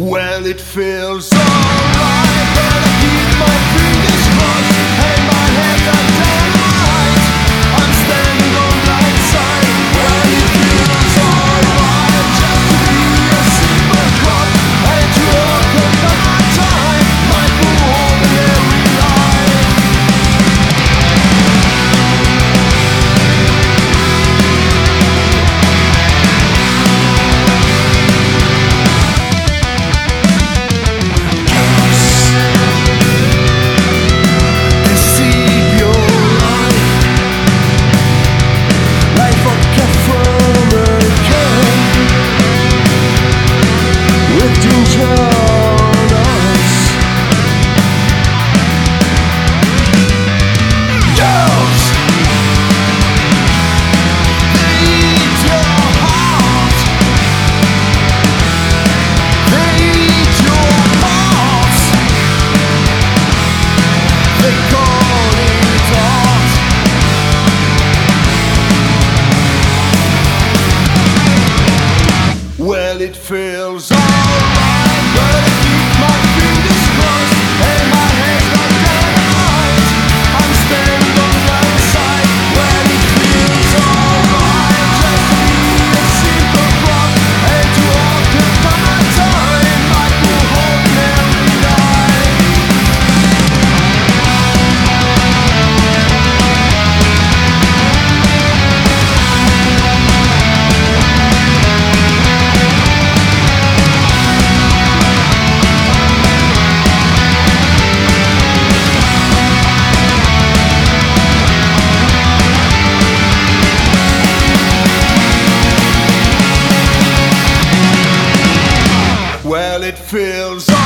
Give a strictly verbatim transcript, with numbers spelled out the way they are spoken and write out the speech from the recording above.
Well, it feels alright, but I keep my fingers crossed and my hands are tight. I'm standing on that side. Well, it feels alright just to be a simple cop and to occupy my time, my full ordinary life. Well, it feels alright, but I keep my fingers crossed and my hands are tight. I'm standing on that side. Well, it feels alright just to be a simple prop and to occupy my time, my full ordinary life. Well, it feels